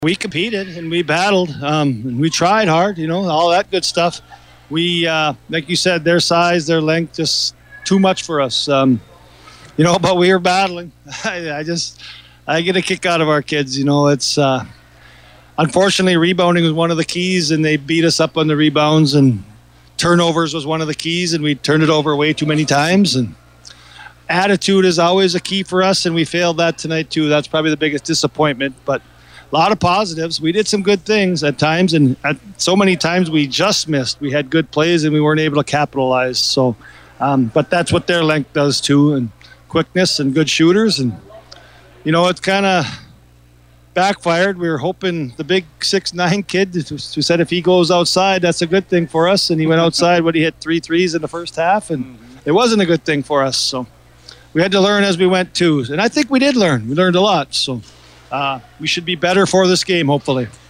We competed and we battled. And we tried hard, all that good stuff. We, like you said, their size, their length, just too much for us. But we were battling. I get a kick out of our kids. It's unfortunately rebounding was one of the keys, and they beat us up on the rebounds, and turnovers was one of the keys, and we turned it over way too many times. And attitude is always a key for us, and we failed that tonight too. That's probably the biggest disappointment, but a lot of positives. We did some good things at times, and so many times we just missed. We had good plays, and we weren't able to capitalize. So, but that's what their length does too, and quickness and good shooters. And, it's kind of backfired. We were hoping the big 6'9" kid who said if he goes outside, that's a good thing for us. And he went outside, he hit 3 threes in the first half, and it wasn't a good thing for us. So we had to learn as we went too. And I think we did learn. We learned a lot. So we should be better for this game, hopefully.